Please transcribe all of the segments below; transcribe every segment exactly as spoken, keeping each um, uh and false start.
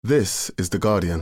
This is The Guardian.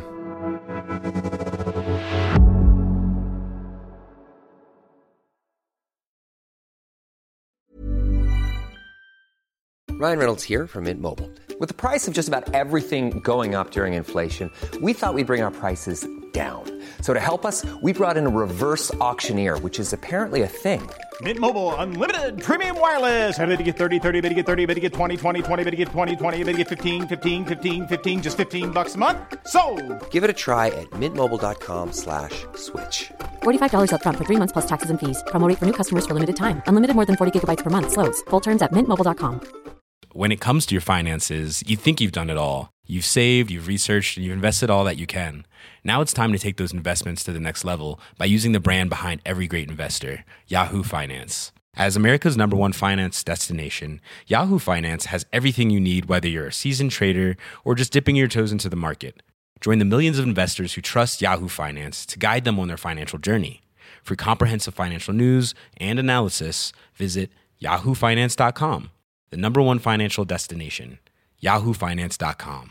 Ryan Reynolds here from Mint Mobile. With the price of just about everything going up during inflation, we thought we'd bring our prices down. So to help us, we brought in a reverse auctioneer, which is apparently a thing. Mint Mobile Unlimited Premium Wireless. How to get thirty, thirty, how to get thirty, how to get twenty, twenty, twenty, how to get twenty, twenty, how to get fifteen, fifteen, fifteen, fifteen, just fifteen bucks a month? Sold! Give it a try at mintmobile.com slash switch. forty-five dollars up front for three months plus taxes and fees. Promo rate for new customers for limited time. Unlimited more than forty gigabytes per month. Slows full terms at mint mobile dot com. When it comes to your finances, you think you've done it all. You've saved, you've researched, and you've invested all that you can. Now it's time to take those investments to the next level by using the brand behind every great investor, Yahoo Finance. As America's number one finance destination, Yahoo Finance has everything you need, whether you're a seasoned trader or just dipping your toes into the market. Join the millions of investors who trust Yahoo Finance to guide them on their financial journey. For comprehensive financial news and analysis, visit yahoo finance dot com. The number one financial destination, yahoo finance dot com.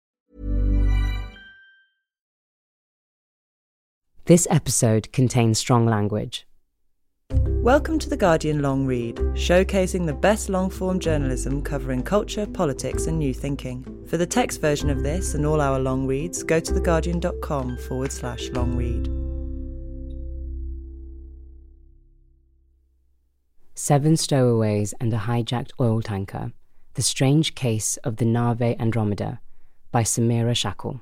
This episode contains strong language. Welcome to The Guardian Long Read, showcasing the best long-form journalism covering culture, politics and new thinking. For the text version of this and all our long reads, go to theguardian.com forward slash long read. Seven stowaways and a hijacked oil tanker. The Strange Case of the Nave Andromeda by Samira Shackle.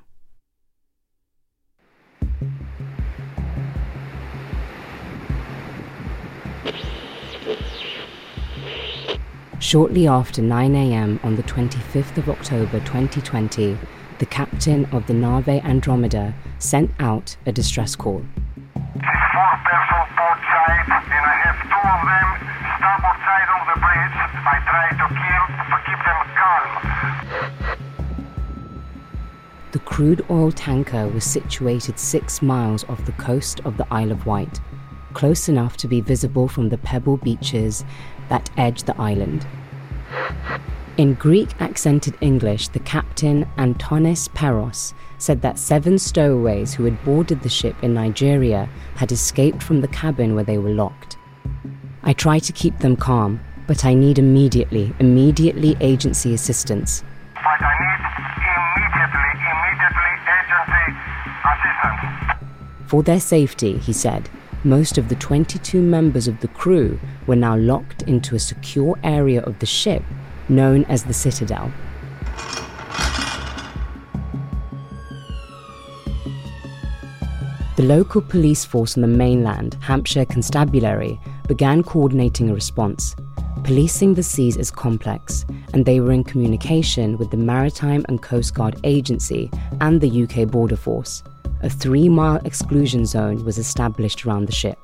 Shortly after nine a.m. on the twenty-fifth of October twenty twenty, the captain of the Nave Andromeda sent out a distress call. There's four persons port side, and I have two of them starboard side of the bridge. I try to keep, to keep them calm. The crude oil tanker was situated six miles off the coast of the Isle of Wight, close enough to be visible from the pebble beaches that edge the island. In Greek-accented English, the captain, Antonis Peros, said that seven stowaways who had boarded the ship in Nigeria had escaped from the cabin where they were locked. I try to keep them calm, but I need immediately, immediately agency assistance. But I need immediately, immediately agency assistance. For their safety, he said, most of the twenty-two members of the crew were now locked into a secure area of the ship known as the Citadel. The local police force on the mainland, Hampshire Constabulary, began coordinating a response. Policing the seas is complex, and they were in communication with the Maritime and Coast Guard Agency and the U K Border Force. A three-mile exclusion zone was established around the ship.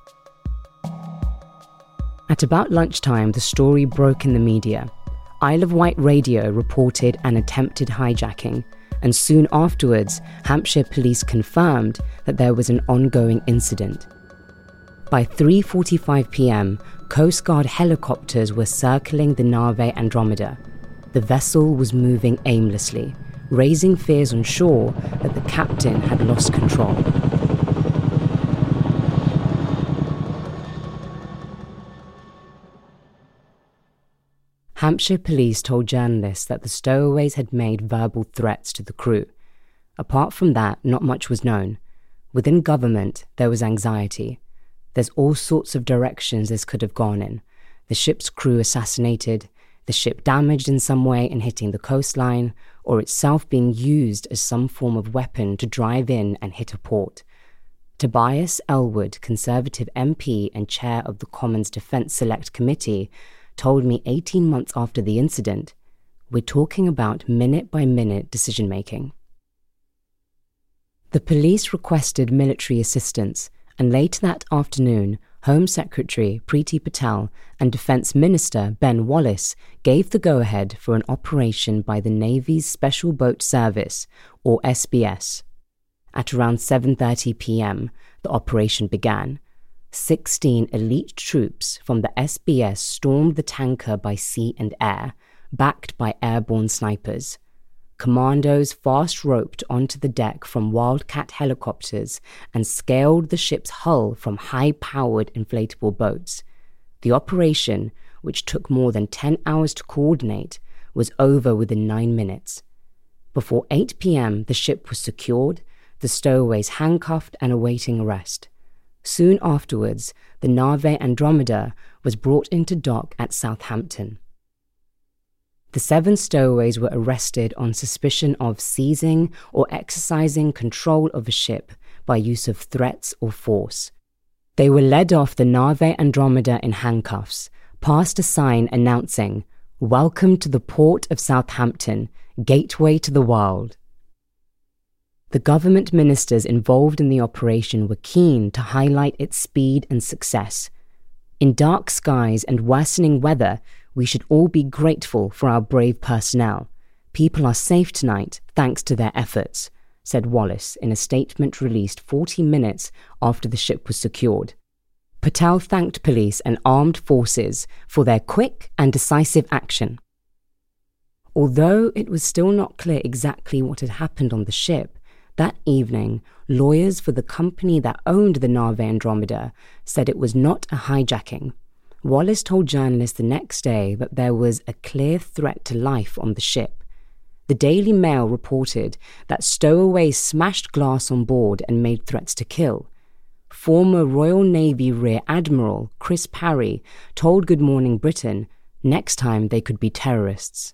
At about lunchtime, the story broke in the media. Isle of Wight Radio reported an attempted hijacking, and soon afterwards, Hampshire police confirmed that there was an ongoing incident. By three forty-five p.m, Coast Guard helicopters were circling the Nave Andromeda. The vessel was moving aimlessly, raising fears on shore that the captain had lost control. Hampshire police told journalists that the stowaways had made verbal threats to the crew. Apart from that, not much was known. Within government, there was anxiety. There's all sorts of directions this could have gone in. The ship's crew assassinated, the ship damaged in some way and hitting the coastline, or itself being used as some form of weapon to drive in and hit a port. Tobias Ellwood, Conservative M P and chair of the Commons Defence Select Committee, told me eighteen months after the incident, we're talking about minute-by-minute decision-making. The police requested military assistance, and later that afternoon, Home Secretary Priti Patel and Defence Minister Ben Wallace gave the go-ahead for an operation by the Navy's Special Boat Service, or S B S. At around seven thirty p.m, the operation began. Sixteen elite troops from the S B S stormed the tanker by sea and air, backed by airborne snipers. commandos fast-roped onto the deck from Wildcat helicopters and scaled the ship's hull from high-powered inflatable boats. The operation, which took more than ten hours to coordinate, was over within nine minutes. Before eight p.m., the ship was secured, the stowaways handcuffed and awaiting arrest. Soon afterwards, the Nave Andromeda was brought into dock at Southampton. The seven stowaways were arrested on suspicion of seizing or exercising control of a ship by use of threats or force. They were led off the Nave Andromeda in handcuffs, past a sign announcing, "Welcome to the port of Southampton, gateway to the world." The government ministers involved in the operation were keen to highlight its speed and success. In dark skies and worsening weather, we should all be grateful for our brave personnel. People are safe tonight thanks to their efforts, said Wallace in a statement released forty minutes after the ship was secured. Patel thanked police and armed forces for their quick and decisive action. Although it was still not clear exactly what had happened on the ship, that evening, lawyers for the company that owned the Nave Andromeda said it was not a hijacking. Wallace told journalists the next day that there was a clear threat to life on the ship. The Daily Mail reported that stowaways smashed glass on board and made threats to kill. Former Royal Navy Rear Admiral Chris Parry told Good Morning Britain next time they could be terrorists.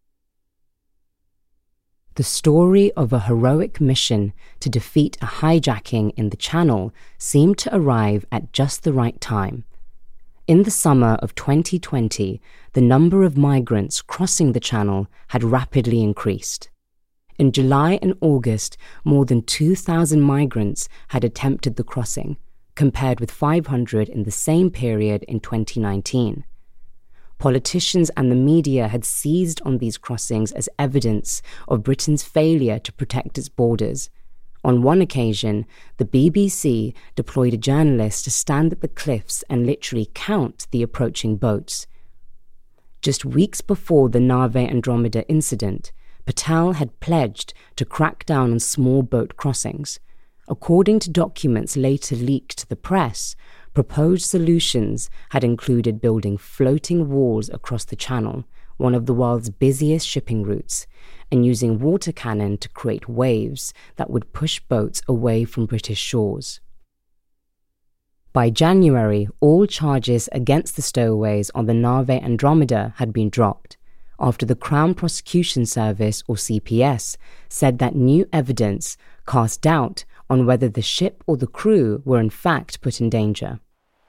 The story of a heroic mission to defeat a hijacking in the Channel seemed to arrive at just the right time. In the summer of twenty twenty, the number of migrants crossing the Channel had rapidly increased. In July and August, more than two thousand migrants had attempted the crossing, compared with five hundred in the same period in twenty nineteen. Politicians and the media had seized on these crossings as evidence of Britain's failure to protect its borders. On one occasion, the B B C deployed a journalist to stand at the cliffs and literally count the approaching boats. Just weeks before the Nave Andromeda incident, Patel had pledged to crack down on small boat crossings. According to documents later leaked to the press, proposed solutions had included building floating walls across the Channel, one of the world's busiest shipping routes, and using water cannon to create waves that would push boats away from British shores. By January, all charges against the stowaways on the Nave Andromeda had been dropped, after the Crown Prosecution Service, or C P S, said that new evidence cast doubt on whether the ship or the crew were in fact put in danger.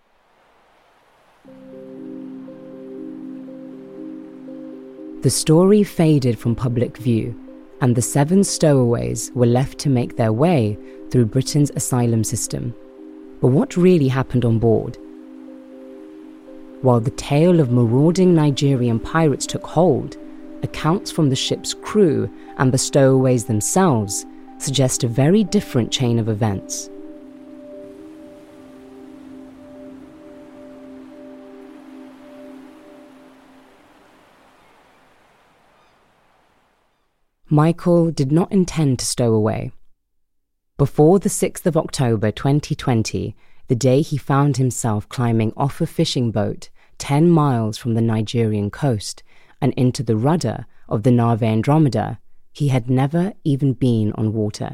The story faded from public view, and the seven stowaways were left to make their way through Britain's asylum system. But what really happened on board? While the tale of marauding Nigerian pirates took hold, accounts from the ship's crew and the stowaways themselves suggest a very different chain of events. Michael did not intend to stow away. Before the sixth of October twenty twenty, the day he found himself climbing off a fishing boat ten miles from the Nigerian coast and into the rudder of the Nave Andromeda, he had never even been on water.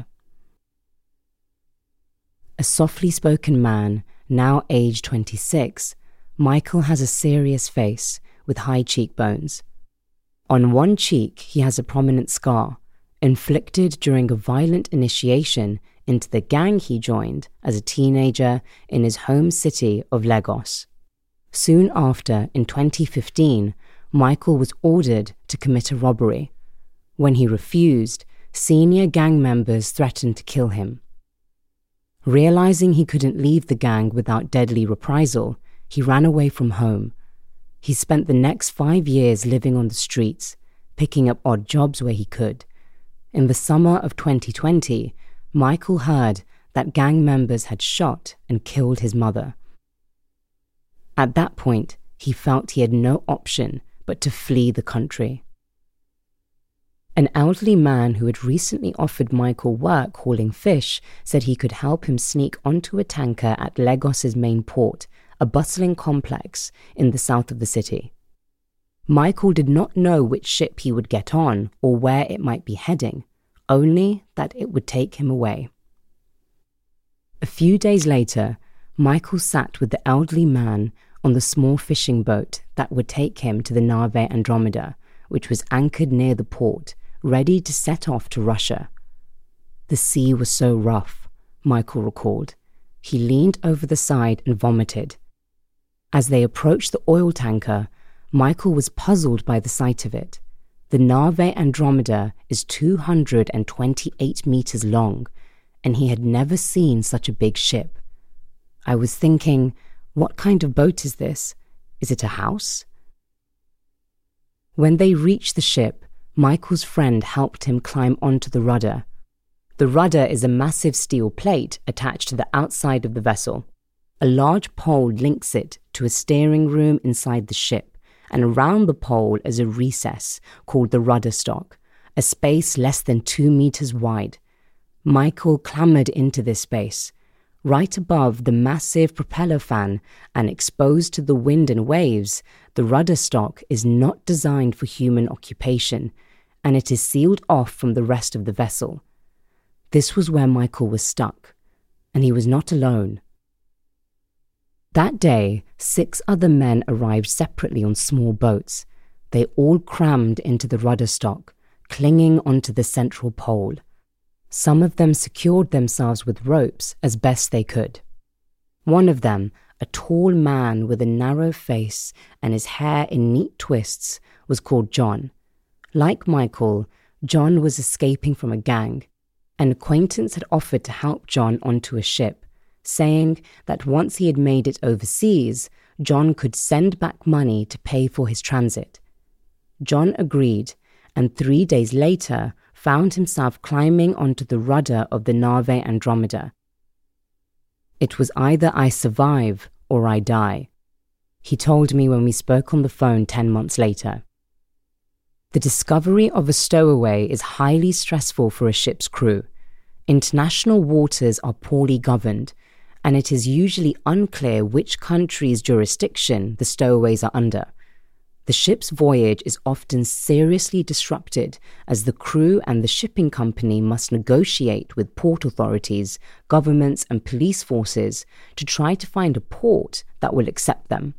A softly spoken man, now aged twenty-six, Michael has a serious face with high cheekbones. On one cheek, he has a prominent scar, inflicted during a violent initiation into the gang he joined as a teenager in his home city of Lagos. Soon after, in twenty fifteen, Michael was ordered to commit a robbery. When he refused, senior gang members threatened to kill him. Realizing he couldn't leave the gang without deadly reprisal, he ran away from home. He spent the next five years living on the streets, picking up odd jobs where he could. In the summer of twenty twenty, Michael heard that gang members had shot and killed his mother. At that point, he felt he had no option but to flee the country. An elderly man who had recently offered Michael work hauling fish said he could help him sneak onto a tanker at Lagos's main port, a bustling complex in the south of the city. Michael did not know which ship he would get on or where it might be heading, only that it would take him away. A few days later, Michael sat with the elderly man on the small fishing boat that would take him to the Nave Andromeda, which was anchored near the port, ready to set off to Russia. The sea was so rough, Michael recalled. He leaned over the side and vomited. As they approached the oil tanker, Michael was puzzled by the sight of it. The Nave Andromeda is two hundred twenty-eight meters long, and he had never seen such a big ship. I was thinking, what kind of boat is this? Is it a house? When they reached the ship, Michael's friend helped him climb onto the rudder. The rudder is a massive steel plate attached to the outside of the vessel. A large pole links it to a steering room inside the ship, and around the pole is a recess called the rudder stock, a space less than two meters wide. Michael clambered into this space. Right above the massive propeller fan and exposed to the wind and waves, the rudder stock is not designed for human occupation, and it is sealed off from the rest of the vessel. This was where Michael was stuck, and he was not alone. That day, six other men arrived separately on small boats. They all crammed into the rudder stock, clinging onto the central pole. Some of them secured themselves with ropes as best they could. One of them, a tall man with a narrow face and his hair in neat twists, was called John. Like Michael, John was escaping from a gang. An acquaintance had offered to help John onto a ship, saying that once he had made it overseas, John could send back money to pay for his transit. John agreed, and three days later found himself climbing onto the rudder of the Nave Andromeda. It was either I survive or I die, he told me when we spoke on the phone ten months later. The discovery of a stowaway is highly stressful for a ship's crew. International waters are poorly governed, and it is usually unclear which country's jurisdiction the stowaways are under. The ship's voyage is often seriously disrupted as the crew and the shipping company must negotiate with port authorities, governments, and police forces to try to find a port that will accept them.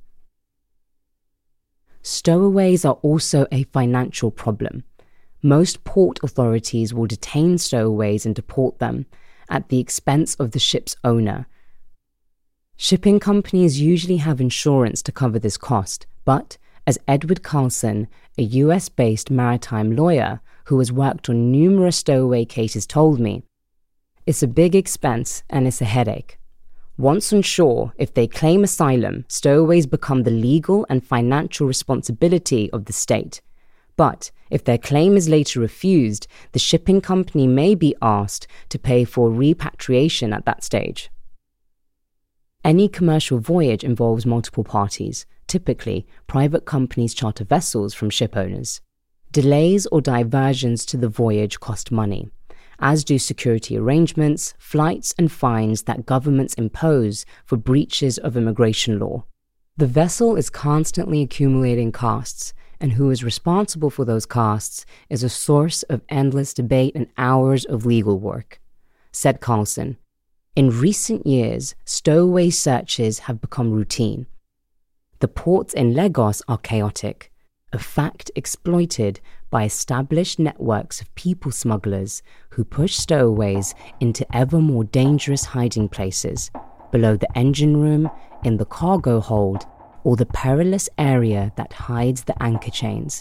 Stowaways are also a financial problem. Most port authorities will detain stowaways and deport them at the expense of the ship's owner. Shipping companies usually have insurance to cover this cost, but as Edward Carlson, a U S-based maritime lawyer who has worked on numerous stowaway cases, told me, it's a big expense and it's a headache. Once on shore, if they claim asylum, stowaways become the legal and financial responsibility of the state. But if their claim is later refused, the shipping company may be asked to pay for repatriation at that stage. Any commercial voyage involves multiple parties. Typically, private companies charter vessels from ship owners. Delays or diversions to the voyage cost money, as do security arrangements, flights, and fines that governments impose for breaches of immigration law. The vessel is constantly accumulating costs, and who is responsible for those costs is a source of endless debate and hours of legal work, said Carlson. In recent years, stowaway searches have become routine. The ports in Lagos are chaotic, a fact exploited by established networks of people smugglers who push stowaways into ever more dangerous hiding places, below the engine room, in the cargo hold, or the perilous area that hides the anchor chains.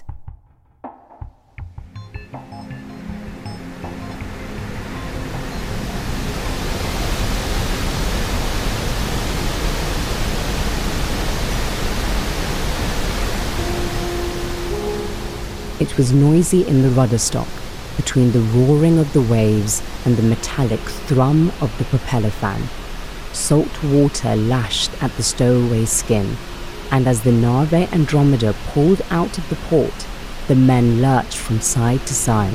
It was noisy in the rudder stock, between the roaring of the waves and the metallic thrum of the propeller fan. Salt water lashed at the stowaway's skin, and as the Nave Andromeda pulled out of the port, The men lurched from side to side.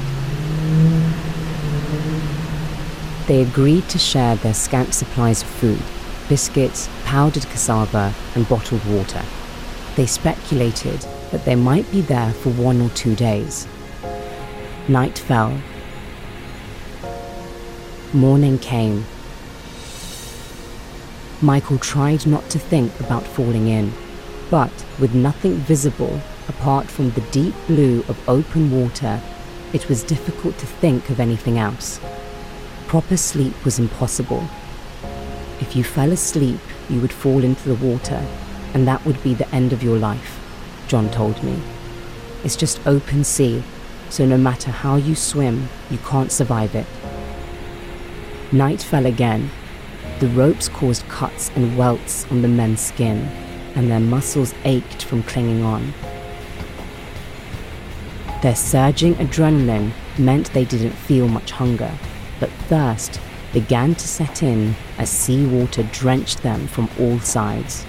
They agreed to share their scant supplies of food, biscuits, powdered cassava, and bottled water. They speculated that they might be there for one or two days. Night fell. Morning came. Michael tried not to think about falling in, but with nothing visible apart from the deep blue of open water, it was difficult to think of anything else. Proper sleep was impossible. If you fell asleep, you would fall into the water, and that would be the end of your life, John told me. It's just open sea, so no matter how you swim, you can't survive it. Night fell again. The ropes caused cuts and welts on the men's skin, and their muscles ached from clinging on. Their surging adrenaline meant they didn't feel much hunger, but thirst began to set in as seawater drenched them from all sides.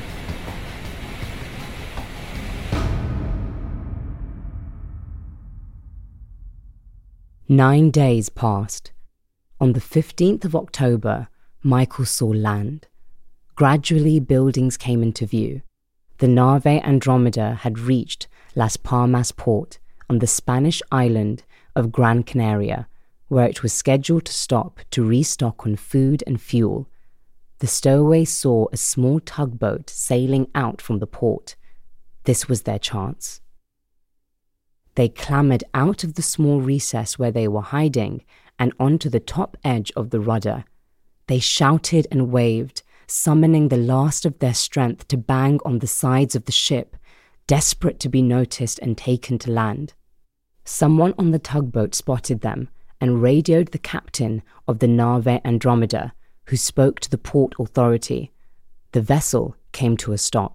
Nine days passed. On the fifteenth of October, Michael saw land. Gradually, buildings came into view. The Nave Andromeda had reached Las Palmas port on the Spanish island of Gran Canaria, where it was scheduled to stop to restock on food and fuel. The stowaways saw a small tugboat sailing out from the port. This was their chance. They clambered out of the small recess where they were hiding and onto the top edge of the rudder. They shouted and waved, summoning the last of their strength to bang on the sides of the ship, desperate to be noticed and taken to land. Someone on the tugboat spotted them and radioed the captain of the Nave Andromeda, who spoke to the port authority. The vessel came to a stop.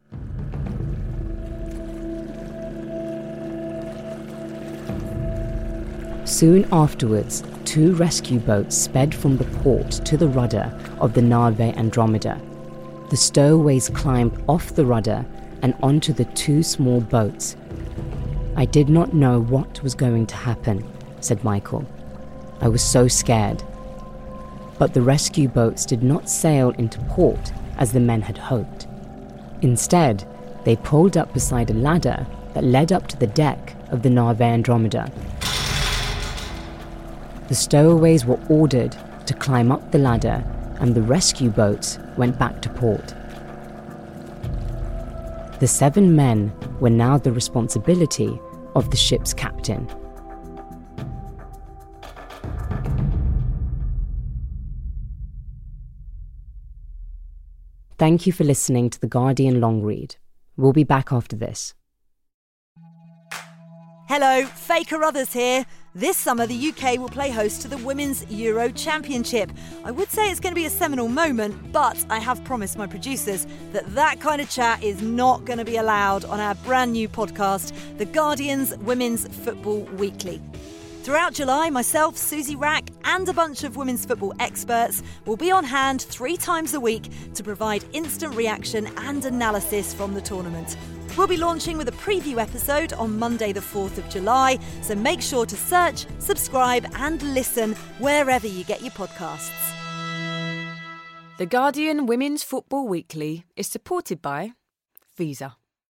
Soon afterwards, two rescue boats sped from the port to the rudder of the Nave Andromeda. The stowaways climbed off the rudder and onto the two small boats. I did not know what was going to happen, said Michael. I was so scared. But the rescue boats did not sail into port as the men had hoped. Instead, they pulled up beside a ladder that led up to the deck of the Nave Andromeda. The stowaways were ordered to climb up the ladder, and the rescue boats went back to port. The seven men were now the responsibility of the ship's captain. Thank you for listening to The Guardian Long Read. We'll be back after this. Hello, Faye Carruthers here. This summer, the U K will play host to the Women's Euro Championship. I would say it's going to be a seminal moment, but I have promised my producers that that kind of chat is not going to be allowed on our brand new podcast, The Guardian's Women's Football Weekly. Throughout July, myself, Susie Rack, and a bunch of women's football experts will be on hand three times a week to provide instant reaction and analysis from the tournament. We'll be launching with a preview episode on Monday the fourth of July, so make sure to search, subscribe and listen wherever you get your podcasts. The Guardian Women's Football Weekly is supported by Visa.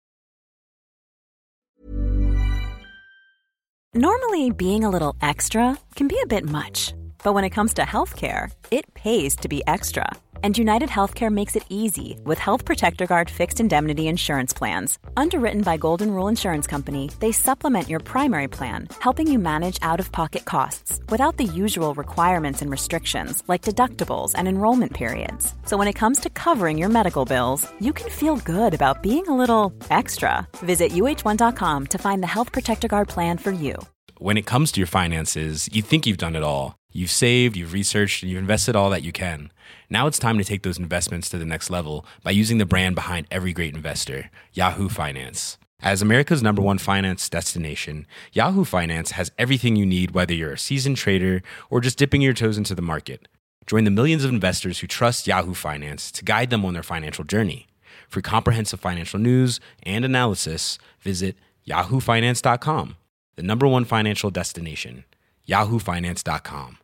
Normally, being a little extra can be a bit much, but when it comes to healthcare, it pays to be extra. And United Healthcare makes it easy with Health Protector Guard fixed indemnity insurance plans. Underwritten by Golden Rule Insurance Company, they supplement your primary plan, helping you manage out-of-pocket costs without the usual requirements and restrictions like deductibles and enrollment periods. So when it comes to covering your medical bills, you can feel good about being a little extra. Visit U H one dot com to find the Health Protector Guard plan for you. When it comes to your finances, you think you've done it all. You've saved, you've researched, and you've invested all that you can. Now it's time to take those investments to the next level by using the brand behind every great investor, Yahoo Finance. As America's number one finance destination, Yahoo Finance has everything you need, whether you're a seasoned trader or just dipping your toes into the market. Join the millions of investors who trust Yahoo Finance to guide them on their financial journey. For comprehensive financial news and analysis, visit yahoo finance dot com, the number one financial destination, yahoo finance dot com.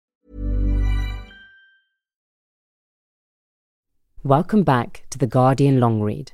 Welcome back to The Guardian Long Read.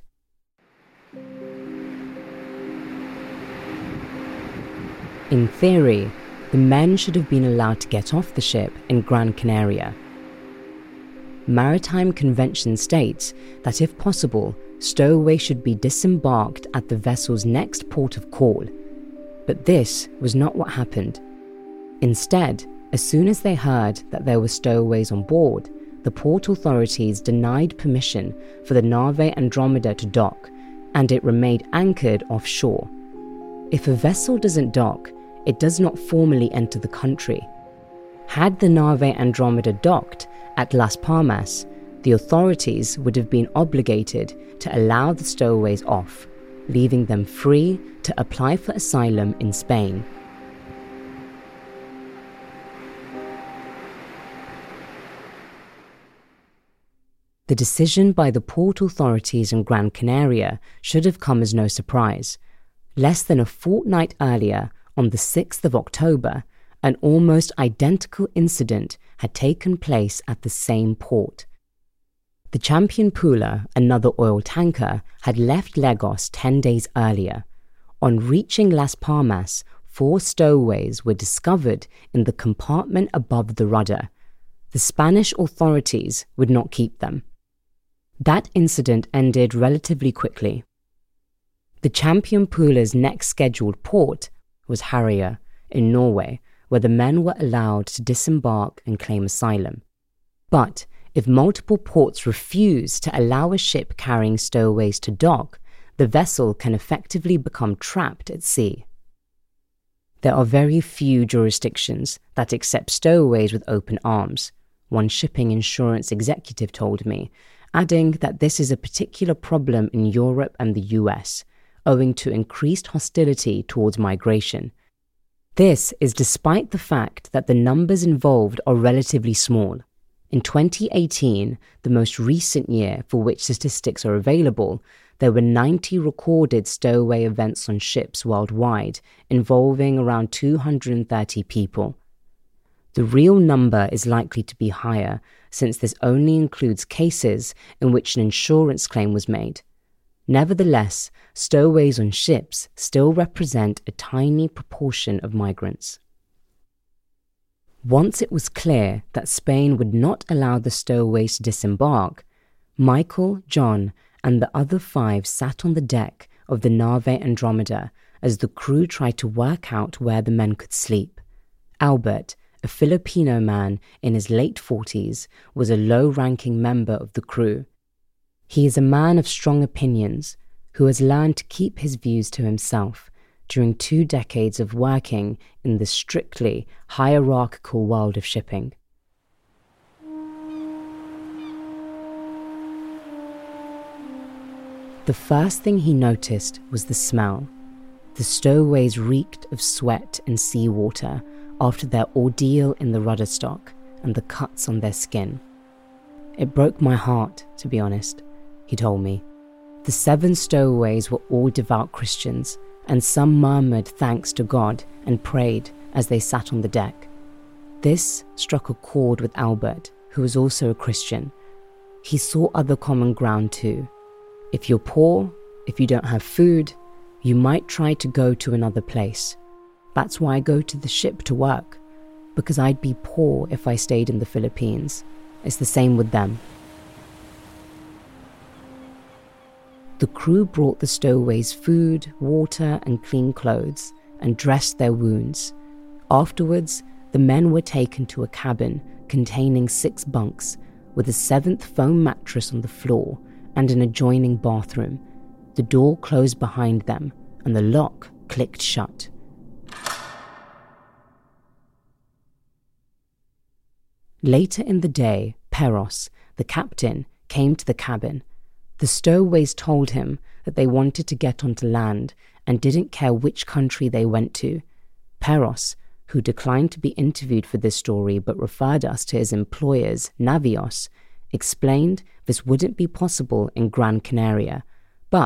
In theory, the men should have been allowed to get off the ship in Gran Canaria. Maritime convention states that if possible, stowaways should be disembarked at the vessel's next port of call. But this was not what happened. Instead, as soon as they heard that there were stowaways on board, the port authorities denied permission for the Nave Andromeda to dock, and it remained anchored offshore. If a vessel doesn't dock, it does not formally enter the country. Had the Nave Andromeda docked at Las Palmas, the authorities would have been obligated to allow the stowaways off, leaving them free to apply for asylum in Spain. The decision by the port authorities in Gran Canaria should have come as no surprise. Less than a fortnight earlier, on the sixth of October, an almost identical incident had taken place at the same port. The Champion Pula, another oil tanker, had left Lagos ten days earlier. On reaching Las Palmas, four stowaways were discovered in the compartment above the rudder. The Spanish authorities would not keep them. That incident ended relatively quickly. The Champion Pula's next scheduled port was Harrier in Norway, where the men were allowed to disembark and claim asylum. But if multiple ports refuse to allow a ship carrying stowaways to dock, the vessel can effectively become trapped at sea. There are very few jurisdictions that accept stowaways with open arms, one shipping insurance executive told me, adding that this is a particular problem in Europe and the U S, owing to increased hostility towards migration. This is despite the fact that the numbers involved are relatively small. In twenty eighteen, the most recent year for which statistics are available, there were ninety recorded stowaway events on ships worldwide, involving around two hundred thirty people. The real number is likely to be higher, since this only includes cases in which an insurance claim was made. Nevertheless, stowaways on ships still represent a tiny proportion of migrants. Once it was clear that Spain would not allow the stowaways to disembark, Michael, John, and the other five sat on the deck of the Nave Andromeda as the crew tried to work out where the men could sleep. Albert, a Filipino man in his late forties, was a low-ranking member of the crew. He is a man of strong opinions who has learned to keep his views to himself during two decades of working in the strictly hierarchical world of shipping. The first thing he noticed was the smell. The stowaways reeked of sweat and seawater after their ordeal in the rudder stock and the cuts on their skin. It broke my heart, to be honest, he told me. The seven stowaways were all devout Christians, and some murmured thanks to God and prayed as they sat on the deck. This struck a chord with Albert, who was also a Christian. He saw other common ground too. If you're poor, if you don't have food, you might try to go to another place. That's why I go to the ship to work, because I'd be poor if I stayed in the Philippines. It's the same with them. The crew brought the stowaways food, water, and clean clothes, and dressed their wounds. Afterwards, the men were taken to a cabin containing six bunks, with a seventh foam mattress on the floor and an adjoining bathroom. The door closed behind them, and the lock clicked shut. Later in the day, Peros, the captain, came to the cabin. The stowaways told him that they wanted to get onto land and didn't care which country they went to. Peros, who declined to be interviewed for this story but referred us to his employers, Navios, explained this wouldn't be possible in Gran Canaria, but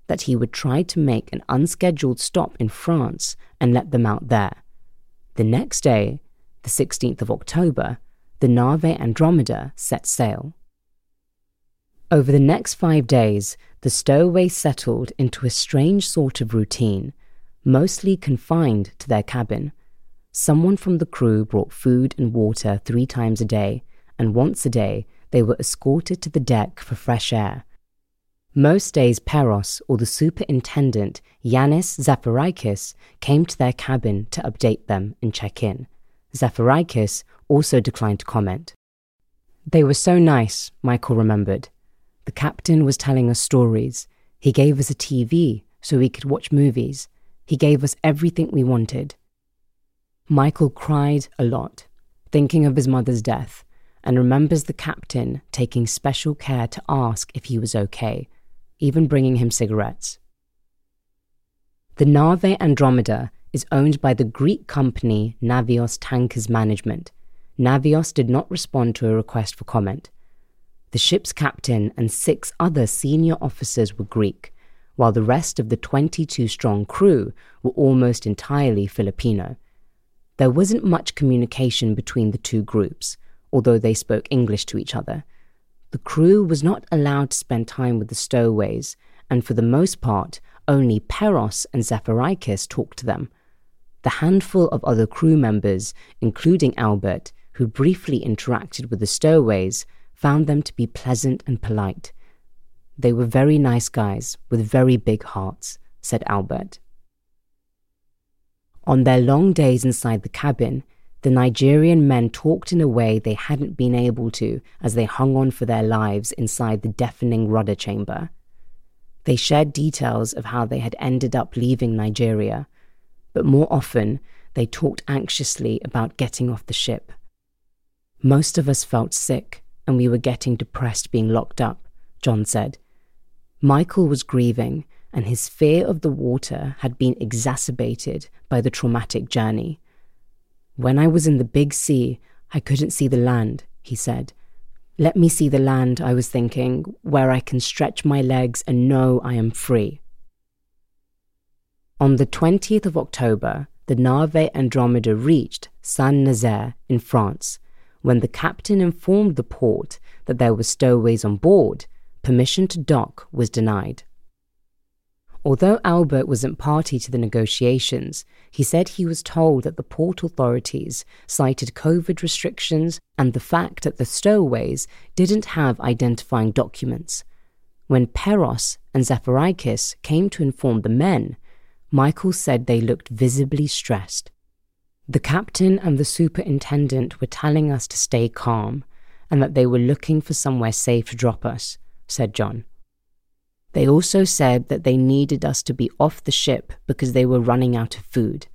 that he would try to make an unscheduled stop in France and let them out there. The next day, the sixteenth of October, the Nave Andromeda set sail. Over the next five days, the stowaways settled into a strange sort of routine, mostly confined to their cabin. Someone from the crew brought food and water three times a day, and once a day they were escorted to the deck for fresh air. Most days Peros or the superintendent Yanis Zafarakis came to their cabin to update them and check in. Zafarakis also declined to comment. They were so nice, Michael remembered. The captain was telling us stories. He gave us a T V so we could watch movies. He gave us everything we wanted. Michael cried a lot, thinking of his mother's death, and remembers the captain taking special care to ask if he was okay, even bringing him cigarettes. The Nave Andromeda is owned by the Greek company Navios Tankers Management. Navios did not respond to a request for comment. The ship's captain and six other senior officers were Greek, while the rest of the twenty-two-strong crew were almost entirely Filipino. There wasn't much communication between the two groups, although they spoke English to each other. The crew was not allowed to spend time with the stowaways, and for the most part, only Peros and Zafarakis talked to them. The handful of other crew members, including Albert, who briefly interacted with the stowaways, found them to be pleasant and polite. They were very nice guys with very big hearts, said Albert. On their long days inside the cabin, the Nigerian men talked in a way they hadn't been able to as they hung on for their lives inside the deafening rudder chamber. They shared details of how they had ended up leaving Nigeria, but more often they talked anxiously about getting off the ship. Most of us felt sick, and we were getting depressed being locked up, John said. Michael was grieving, and his fear of the water had been exacerbated by the traumatic journey. When I was in the big sea, I couldn't see the land, he said. Let me see the land, I was thinking, where I can stretch my legs and know I am free. On the twentieth of October, the Nave Andromeda reached Saint-Nazaire in France. When the captain informed the port that there were stowaways on board, permission to dock was denied. Although Albert wasn't party to the negotiations, he said he was told that the port authorities cited COVID restrictions and the fact that the stowaways didn't have identifying documents. When Peros and Zafarakis came to inform the men, Michael said they looked visibly stressed. The captain and the superintendent were telling us to stay calm and that they were looking for somewhere safe to drop us, said John. They also said that they needed us to be off the ship because they were running out of food.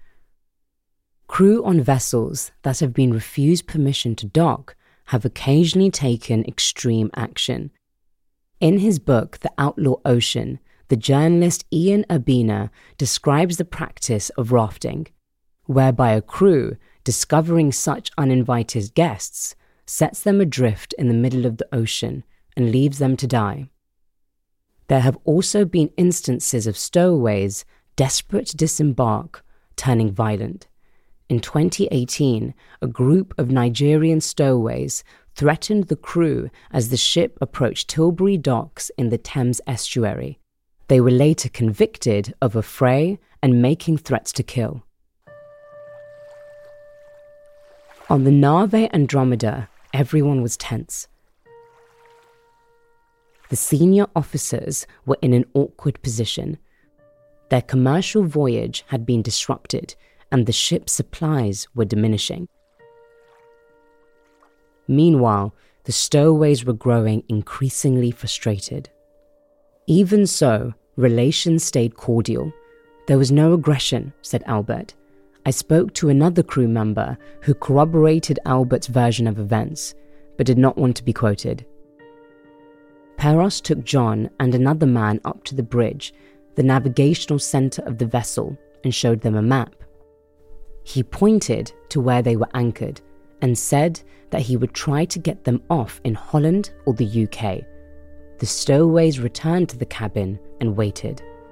Crew on vessels that have been refused permission to dock have occasionally taken extreme action. In his book, The Outlaw Ocean, the journalist Ian Urbina describes the practice of rafting, whereby a crew, discovering such uninvited guests, sets them adrift in the middle of the ocean and leaves them to die. There have also been instances of stowaways desperate to disembark, turning violent. In twenty eighteen, a group of Nigerian stowaways threatened the crew as the ship approached Tilbury docks in the Thames estuary. They were later convicted of affray and making threats to kill. On the Nave Andromeda, everyone was tense. The senior officers were in an awkward position. Their commercial voyage had been disrupted, and the ship's supplies were diminishing. Meanwhile, the stowaways were growing increasingly frustrated. Even so, relations stayed cordial. There was no aggression, said Albert. I spoke to another crew member who corroborated Albert's version of events, but did not want to be quoted. Peros took John and another man up to the bridge, the navigational center of the vessel, and showed them a map. He pointed to where they were anchored and said that he would try to get them off in Holland or the U K. The stowaways returned to the cabin and waited.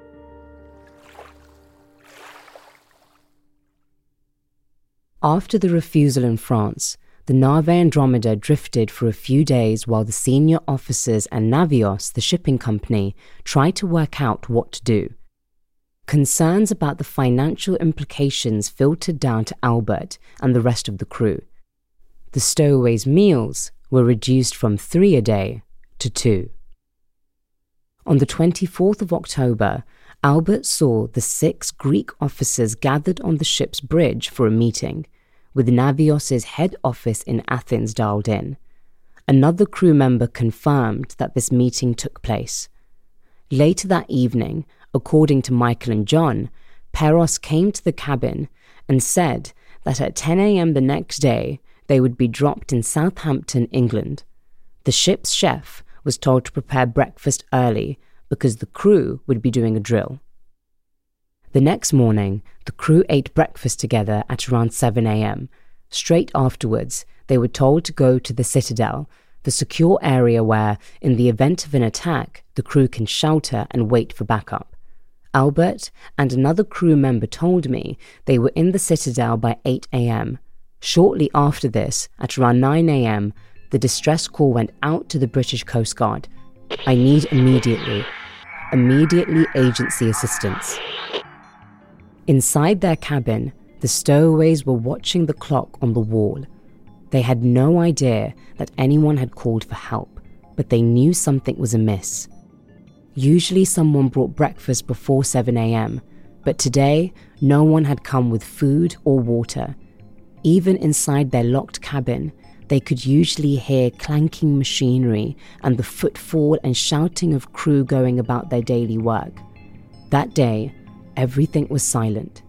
After the refusal in France, the Nave Andromeda drifted for a few days while the senior officers and Navios, the shipping company, tried to work out what to do. Concerns about the financial implications filtered down to Albert and the rest of the crew. The stowaways' meals were reduced from three a day to two. On the twenty-fourth of October, Albert saw the six Greek officers gathered on the ship's bridge for a meeting, with Navios' head office in Athens dialed in. Another crew member confirmed that this meeting took place. Later that evening, according to Michael and John, Peros came to the cabin and said that at ten a.m. the next day, they would be dropped in Southampton, England. The ship's chef was told to prepare breakfast early because the crew would be doing a drill. The next morning, the crew ate breakfast together at around seven a.m. Straight afterwards, they were told to go to the Citadel, the secure area where, in the event of an attack, the crew can shelter and wait for backup. Albert and another crew member told me they were in the Citadel by eight a.m. Shortly after this, at around nine a.m., the distress call went out to the British Coast Guard. I need immediately, immediately agency assistance. Inside their cabin, the stowaways were watching the clock on the wall. They had no idea that anyone had called for help, but they knew something was amiss. Usually someone brought breakfast before seven a.m., but today no one had come with food or water. Even inside their locked cabin, they could usually hear clanking machinery and the footfall and shouting of crew going about their daily work. That day, everything was silent.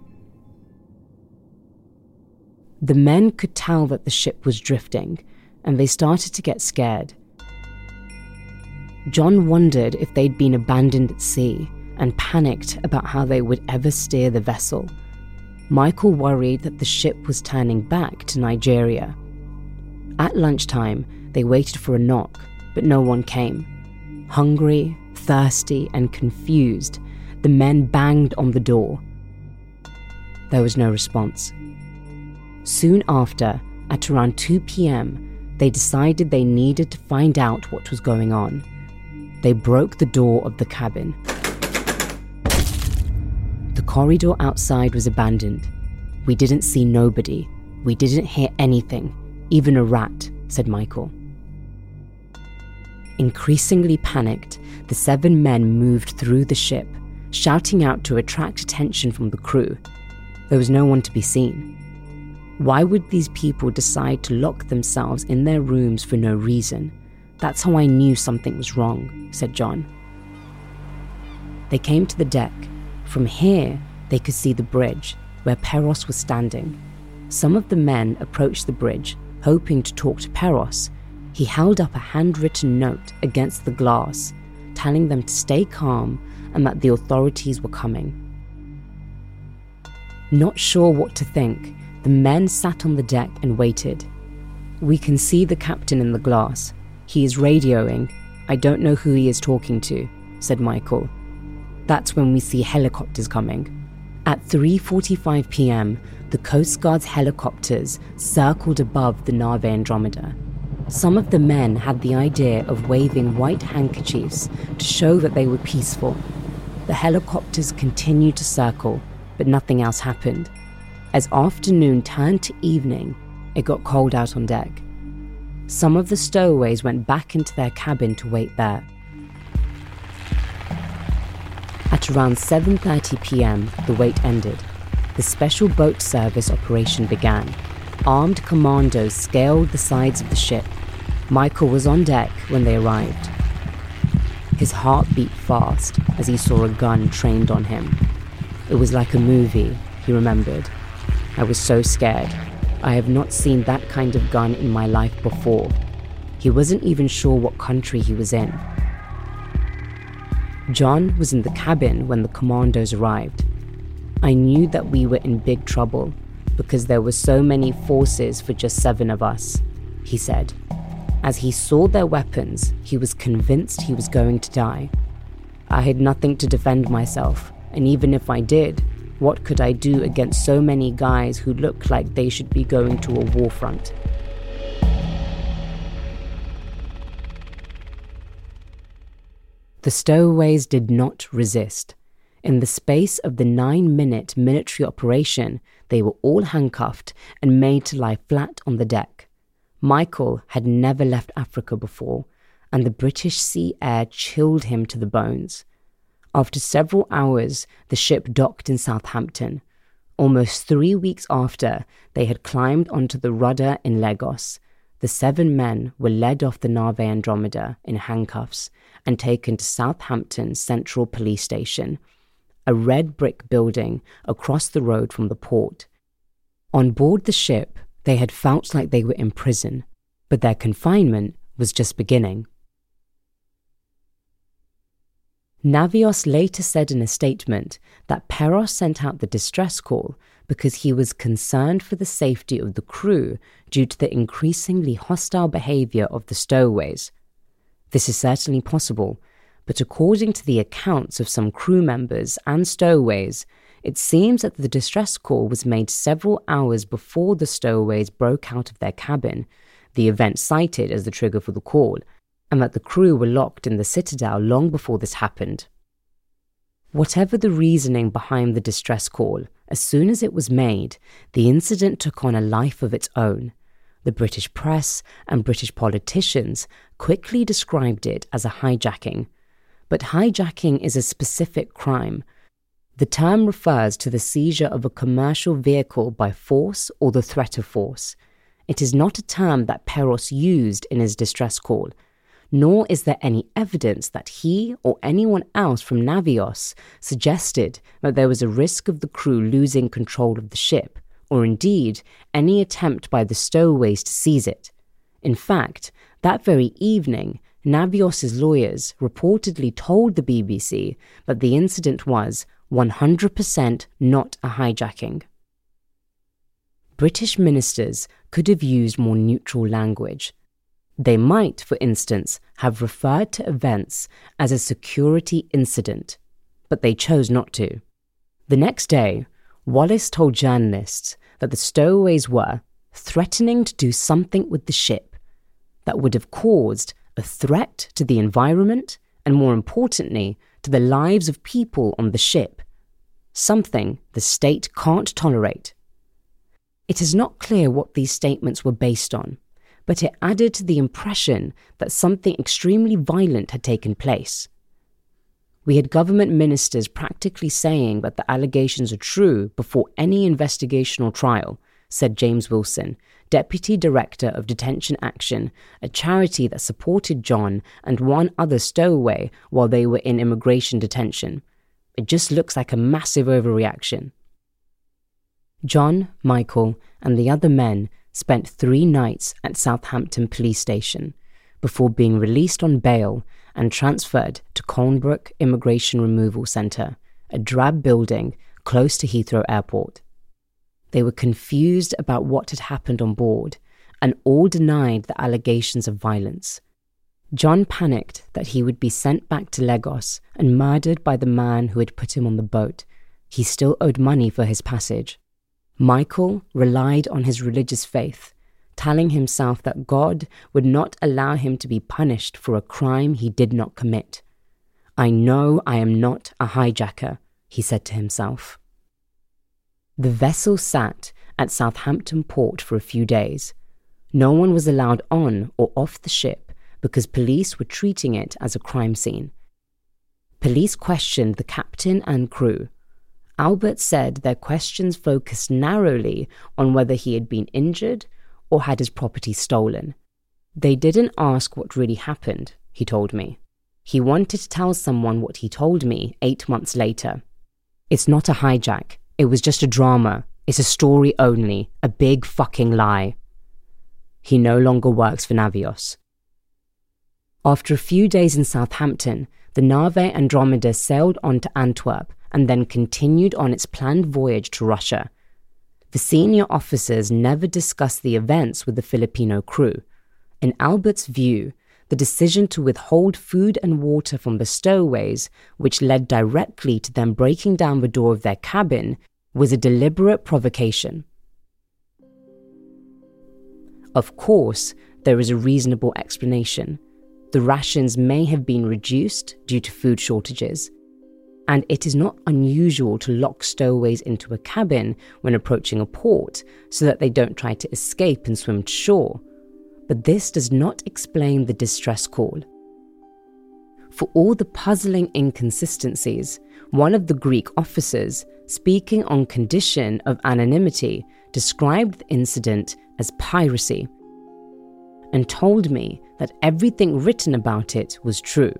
The men could tell that the ship was drifting, and they started to get scared. John wondered if they'd been abandoned at sea and panicked about how they would ever steer the vessel. Michael worried that the ship was turning back to Nigeria. At lunchtime, they waited for a knock, but no one came. Hungry, thirsty, and confused, the men banged on the door. There was no response. Soon after, at around two p.m, they decided they needed to find out what was going on. They broke the door of the cabin. The corridor outside was abandoned. We didn't see nobody. We didn't hear anything, even a rat, said Michael. Increasingly panicked, the seven men moved through the ship, shouting out to attract attention from the crew. There was no one to be seen. Why would these people decide to lock themselves in their rooms for no reason? That's how I knew something was wrong, said John. They came to the deck. From here, they could see the bridge, where Peros was standing. Some of the men approached the bridge, hoping to talk to Peros. He held up a handwritten note against the glass, telling them to stay calm and that the authorities were coming. Not sure what to think, the men sat on the deck and waited. We can see the captain in the glass. He is radioing. I don't know who he is talking to, said Michael. That's when we see helicopters coming. At three forty-five p.m, the Coast Guard's helicopters circled above the Nave Andromeda. Some of the men had the idea of waving white handkerchiefs to show that they were peaceful. The helicopters continued to circle, but nothing else happened. As afternoon turned to evening, it got cold out on deck. Some of the stowaways went back into their cabin to wait there. At around seven thirty p.m, the wait ended. The special boat service operation began. Armed commandos scaled the sides of the ship. Michael was on deck when they arrived. His heart beat fast as he saw a gun trained on him. It was like a movie, he remembered. I was so scared. I have not seen that kind of gun in my life before. He wasn't even sure what country he was in. John was in the cabin when the commandos arrived. I knew that we were in big trouble because there were so many forces for just seven of us, he said. As he saw their weapons, he was convinced he was going to die. I had nothing to defend myself, and even if I did, What could I do against so many guys who look like they should be going to a war front? The stowaways did not resist. In the space of the nine-minute military operation, they were all handcuffed and made to lie flat on the deck. Michael had never left Africa before, and the British sea air chilled him to the bones. After several hours, the ship docked in Southampton. Almost three weeks after they had climbed onto the rudder in Lagos, the seven men were led off the Nave Andromeda in handcuffs and taken to Southampton Central Police Station, a red brick building across the road from the port. On board the ship, they had felt like they were in prison, but their confinement was just beginning. Navios later said in a statement that Peros sent out the distress call because he was concerned for the safety of the crew due to the increasingly hostile behaviour of the stowaways. This is certainly possible, but according to the accounts of some crew members and stowaways, it seems that the distress call was made several hours before the stowaways broke out of their cabin, the event cited as the trigger for the call, and that the crew were locked in the Citadel long before this happened. Whatever the reasoning behind the distress call, as soon as it was made, the incident took on a life of its own. The British press and British politicians quickly described it as a hijacking. But hijacking is a specific crime. The term refers to the seizure of a commercial vehicle by force or the threat of force. It is not a term that Peros used in his distress call, nor is there any evidence that he or anyone else from Navios suggested that there was a risk of the crew losing control of the ship, or indeed any attempt by the stowaways to seize it. In fact, that very evening, Navios' lawyers reportedly told the B B C that the incident was one hundred percent not a hijacking. British ministers could have used more neutral language. They might, for instance, have referred to events as a security incident, but they chose not to. The next day, Wallace told journalists that the stowaways were threatening to do something with the ship that would have caused a threat to the environment and, more importantly, to the lives of people on the ship, something the state can't tolerate. It is not clear what these statements were based on, but it added to the impression that something extremely violent had taken place. We had government ministers practically saying that the allegations are true before any investigational trial, said James Wilson, Deputy Director of Detention Action, a charity that supported John and one other stowaway while they were in immigration detention. It just looks like a massive overreaction. John, Michael, and the other men spent three nights at Southampton Police Station before being released on bail and transferred to Colnbrook Immigration Removal Centre, a drab building close to Heathrow Airport. They were confused about what had happened on board and all denied the allegations of violence. John panicked that he would be sent back to Lagos and murdered by the man who had put him on the boat. He still owed money for his passage. Michael relied on his religious faith, telling himself that God would not allow him to be punished for a crime he did not commit. "I know I am not a hijacker," he said to himself. The vessel sat at Southampton port for a few days. No one was allowed on or off the ship because police were treating it as a crime scene. Police questioned the captain and crew. Albert said their questions focused narrowly on whether he had been injured or had his property stolen. They didn't ask what really happened, he told me. He wanted to tell someone what he told me eight months later. "It's not a hijack. It was just a drama. It's a story only. A big fucking lie." He no longer works for Navios. After a few days in Southampton, the Nave Andromeda sailed on to Antwerp and then continued on its planned voyage to Russia. The senior officers never discussed the events with the Filipino crew. In Albert's view, the decision to withhold food and water from the stowaways, which led directly to them breaking down the door of their cabin, was a deliberate provocation. Of course, there is a reasonable explanation. The rations may have been reduced due to food shortages, and it is not unusual to lock stowaways into a cabin when approaching a port so that they don't try to escape and swim to shore. But this does not explain the distress call. For all the puzzling inconsistencies, one of the Greek officers, speaking on condition of anonymity, described the incident as piracy and told me that everything written about it was true.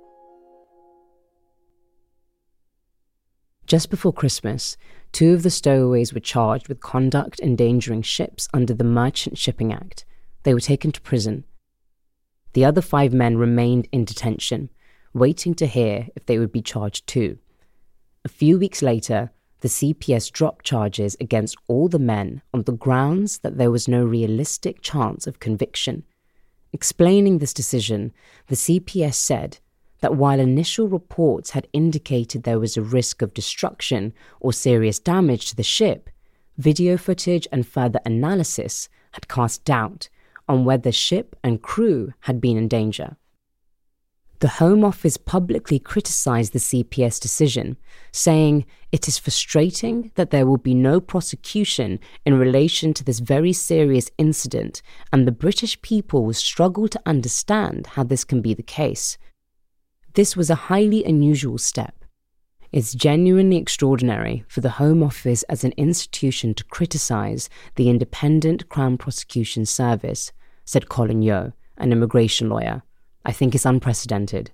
Just before Christmas, two of the stowaways were charged with conduct endangering ships under the Merchant Shipping Act. They were taken to prison. The other five men remained in detention, waiting to hear if they would be charged too. A few weeks later, the C P S dropped charges against all the men on the grounds that there was no realistic chance of conviction. Explaining this decision, the C P S said that while initial reports had indicated there was a risk of destruction or serious damage to the ship, video footage and further analysis had cast doubt on whether ship and crew had been in danger. The Home Office publicly criticised the C P S decision, saying it is frustrating that there will be no prosecution in relation to this very serious incident, and the British people will struggle to understand how this can be the case. This was a highly unusual step. It's genuinely extraordinary for the Home Office as an institution to criticise the Independent Crown Prosecution Service, said Colin Yeo, an immigration lawyer. I think it's unprecedented.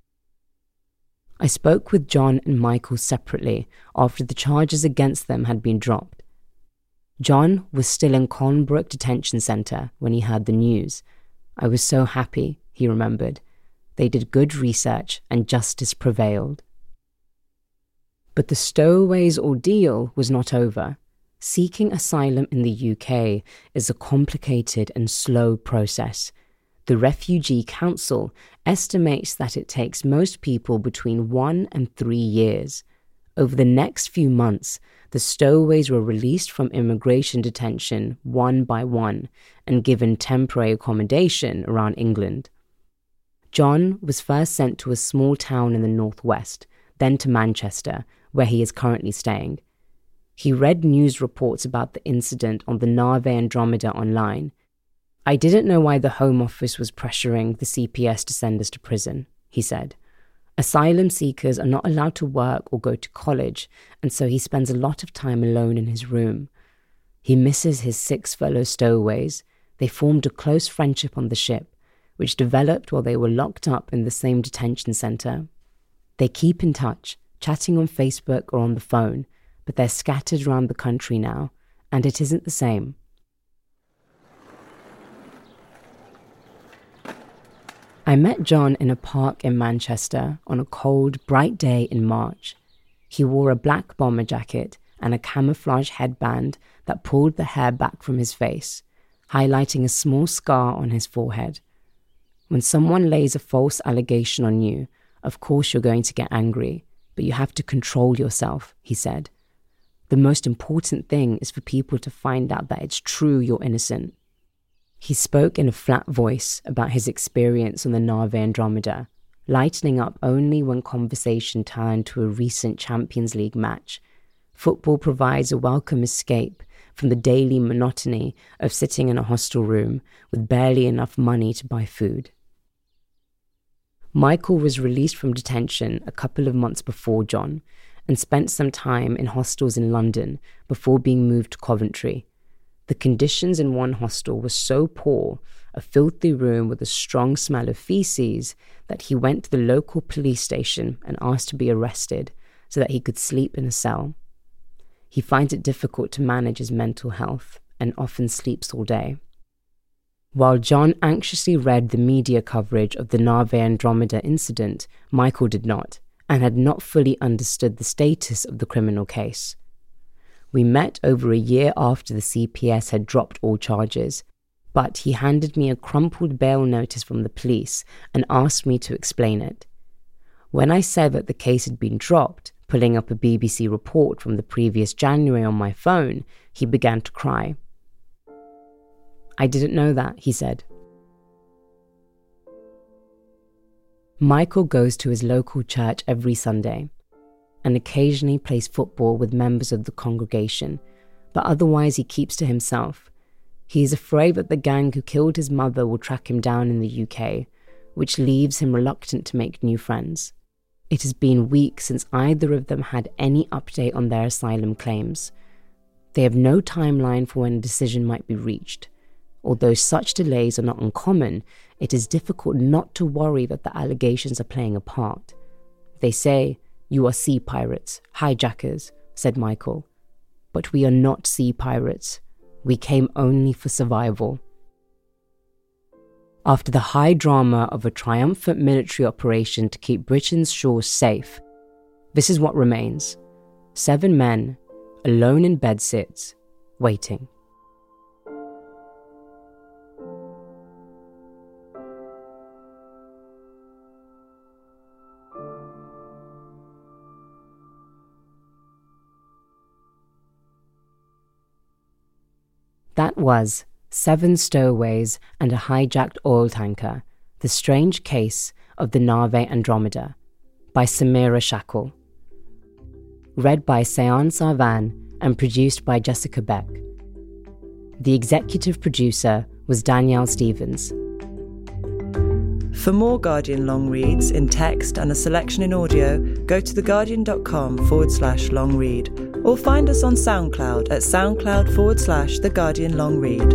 I spoke with John and Michael separately after the charges against them had been dropped. John was still in Colnbrook Detention Centre when he heard the news. I was so happy, he remembered. They did good research and justice prevailed. But the stowaways' ordeal was not over. Seeking asylum in the U K is a complicated and slow process. The Refugee Council estimates that it takes most people between one and three years. Over the next few months, the stowaways were released from immigration detention one by one and given temporary accommodation around England. John was first sent to a small town in the northwest, then to Manchester, where he is currently staying. He read news reports about the incident on the Nave Andromeda online. I didn't know why the Home Office was pressuring the C P S to send us to prison, he said. Asylum seekers are not allowed to work or go to college, and so he spends a lot of time alone in his room. He misses his six fellow stowaways. They formed a close friendship on the ship, which developed while they were locked up in the same detention centre. They keep in touch, chatting on Facebook or on the phone, but they're scattered around the country now, and it isn't the same. I met John in a park in Manchester on a cold, bright day in March. He wore a black bomber jacket and a camouflage headband that pulled the hair back from his face, highlighting a small scar on his forehead. When someone lays a false allegation on you, of course you're going to get angry, but you have to control yourself, he said. The most important thing is for people to find out that it's true you're innocent. He spoke in a flat voice about his experience on the Nave Andromeda, lightening up only when conversation turned to a recent Champions League match. Football provides a welcome escape from the daily monotony of sitting in a hostel room with barely enough money to buy food. Michael was released from detention a couple of months before John and spent some time in hostels in London before being moved to Coventry. The conditions in one hostel were so poor, a filthy room with a strong smell of feces, that he went to the local police station and asked to be arrested so that he could sleep in a cell. He finds it difficult to manage his mental health and often sleeps all day. While John anxiously read the media coverage of the Nave Andromeda incident, Michael did not, and had not fully understood the status of the criminal case. We met over a year after the C P S had dropped all charges, but he handed me a crumpled bail notice from the police and asked me to explain it. When I said that the case had been dropped, Pulling up a B B C report from the previous January on my phone, he began to cry. "I didn't know that," he said. Michael goes to his local church every Sunday and occasionally plays football with members of the congregation, but otherwise he keeps to himself. He is afraid that the gang who killed his mother will track him down in the U K, which leaves him reluctant to make new friends. It has been weeks since either of them had any update on their asylum claims. They have no timeline for when a decision might be reached. Although such delays are not uncommon, it is difficult not to worry that the allegations are playing a part. They say, "You are sea pirates, hijackers," said Michael. "But we are not sea pirates. We came only for survival." After the high drama of a triumphant military operation to keep Britain's shores safe, this is what remains. Seven men, alone in bedsits, waiting. That was Seven Stowaways and a Hijacked Oil Tanker, The Strange Case of the Nave Andromeda, by Samira Shackle. Read by Sayan Sarvan and produced by Jessica Beck. The executive producer was Danielle Stevens. For more Guardian long reads in text and a selection in audio, go to theguardian.com forward slash long read or find us on SoundCloud at soundcloud forward slash The Guardian Long Read.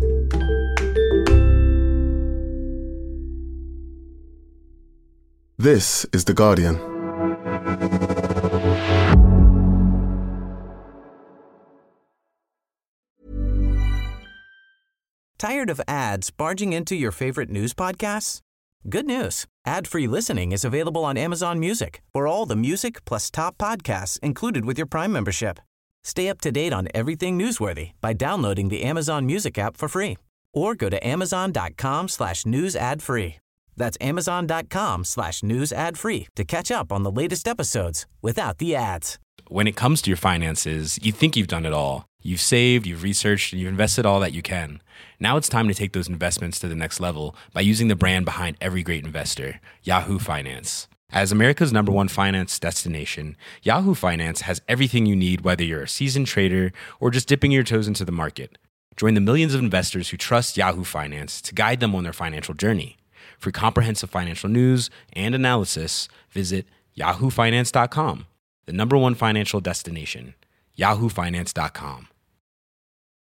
This is The Guardian. Tired of ads barging into your favorite news podcasts? Good news. Ad-free listening is available on Amazon Music for all the music plus top podcasts included with your Prime membership. Stay up to date on everything newsworthy by downloading the Amazon Music app for free or go to amazon.com slash news ad free. That's amazon.com slash news ad free to catch up on the latest episodes without the ads. When it comes to your finances, you think you've done it all. You've saved, you've researched, and you've invested all that you can. Now it's time to take those investments to the next level by using the brand behind every great investor, Yahoo Finance. As America's number one finance destination, Yahoo Finance has everything you need, whether you're a seasoned trader or just dipping your toes into the market. Join the millions of investors who trust Yahoo Finance to guide them on their financial journey. For comprehensive financial news and analysis, visit yahoo finance dot com, the number one financial destination, yahoo finance dot com.